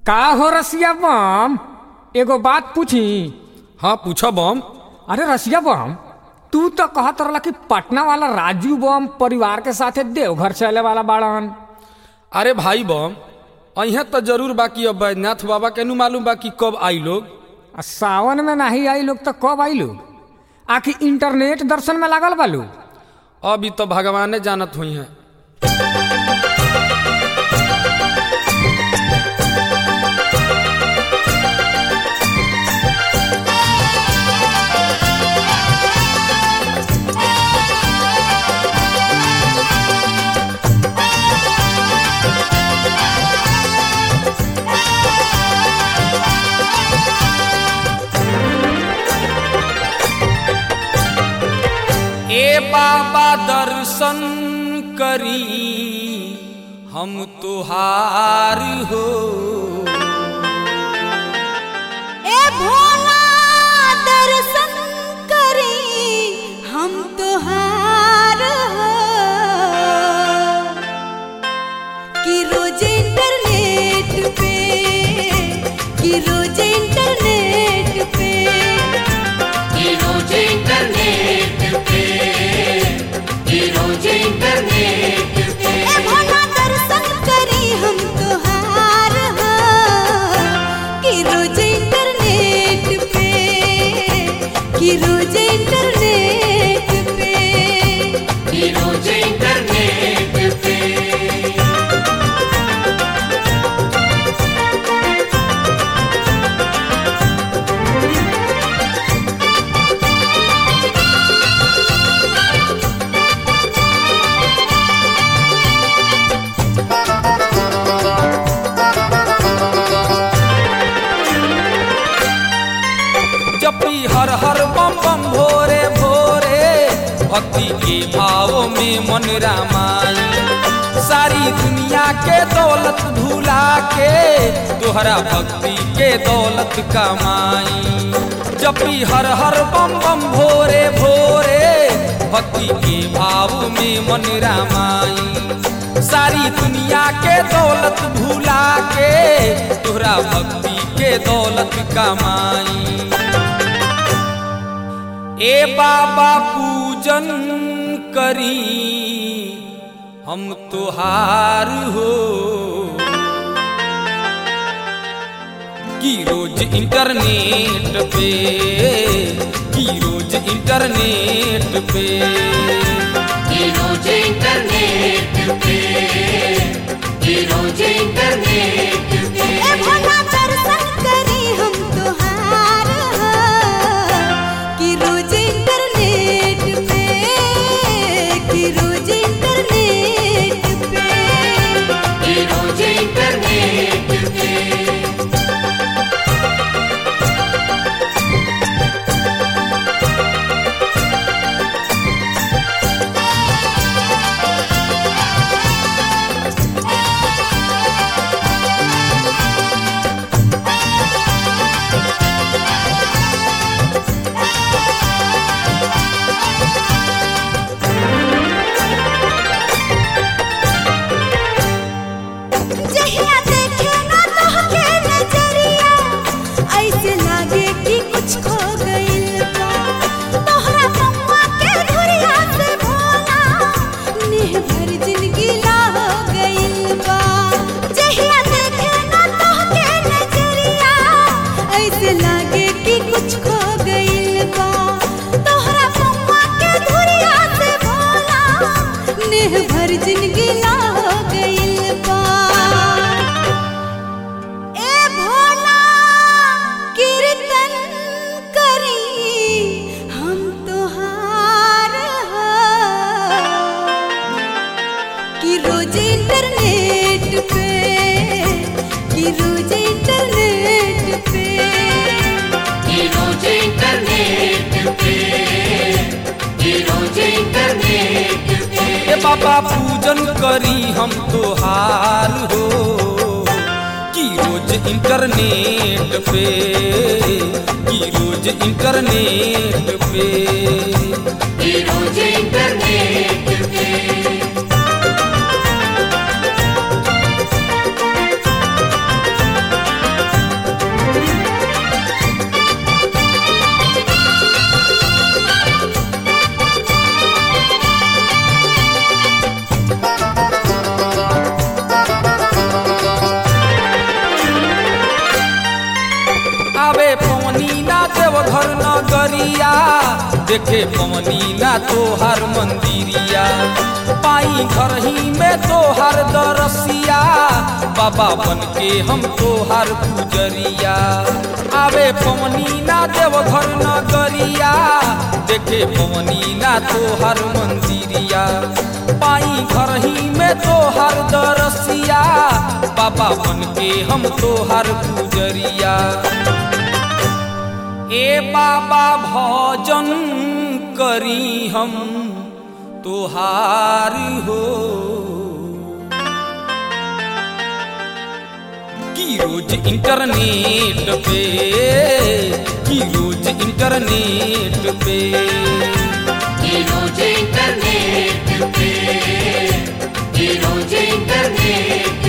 का हो रसिया बम, एगो बात पूछी। हाँ पूछा बम। अरे रसिया बम, तू तो कहत रहला कि पटना वाला राजू बम परिवार के साथे देवघर चले वाला बाड़न। अरे भाई बम, अहिया तो जरूर बाकी अब बैद्यनाथ बाबा के नु मालूम बाकी कब आई लोग। सावन में नहीं आई लोग तो कब आई लोग? आखिर इंटरनेट दर्शन में लागल बालू। अभी तो भगवान जानत हुई हैं। ए बाबा दर्शन करी हम तुहार हो। ए भोला दर्शन करी हम तुहार हो। कि रोज इंटरनेट पे, कि रोज इंटरनेट पे, कि रोज इंटरनेट पे, कि रोज इंटरनेट पे। ए भोला दर्शन करी हम तुहार हो। कि रोज इंटरनेट पे, कि रोज इंटरनेट पे, कि रोज इंटरनेट पे। जपी हर हर बम बम भोरे भोरे, भक्ति के भाव में मन रामाई। सारी दुनिया के दौलत भुला के तोहरा भक्ति के दौलत कमाई। जपी हर हर बम बम भोरे भोरे, भक्ति के भाव में मन रामाई। सारी दुनिया के दौलत भुला के तोहरा भक्ति के दौलत कमाई। ए बाबा पूजन करी हम तुहार हो। कि रोज इंटरनेट पे, कि रोज इंटरनेट पे, कि रोज इंटरनेट पे, कि रोज इंटरनेट पे। ए भोला दर्शन करी हम तुहार हो। कि रोज इंटरनेट पे, कि रोज इंटरनेट पे, कि रोज इंटरनेट पे। जहिया देखे ना तोहके नजरिया, ऐसे लागे कि कुछ खो गइल बा। तोहरा पौआ के धुरिया से भोला, नेह भर जिंदगी ला हो गइल बा। जहिया देखे ना तोहके नजरिया, ऐसे लागे कि कुछ खो गइल बा। तोहरा पौआ के धुरिया से भोला, नेह भर जिंदगी ला हो गइल बा। ए भोला कीर्तन करी हम तुहार हो। कि रोज इंटरनेट पे, कि रोज इंटरनेट पे, कि रोज इंटरनेट पे, कि रोज इंटरनेट पे। ए बाबा पूजन करी हम तुहार हो। कि रोज इंटरनेट पे, कि रोज इंटरनेट पे, कि रोज इंटरनेट पे। नगरिया देखे पवनी ना तोहर मंदिरिया पाई घर ही में तोहर दरसिया बाबा बन के हम तोहर पुजरिया आवे पवनी ना देवघर नगरिया देखे पवनी ना तोहर मंदिरिया पाई घर ही में तोहर दरसिया बाबा बन के हम तोहर पुजरिया ए बाबा भजन करी हम तोहार हो कि रोज इंटरनेट पे कि रोज इंटरनेट पे कि रोज इंटरनेट पे कि रोज इंटरनेट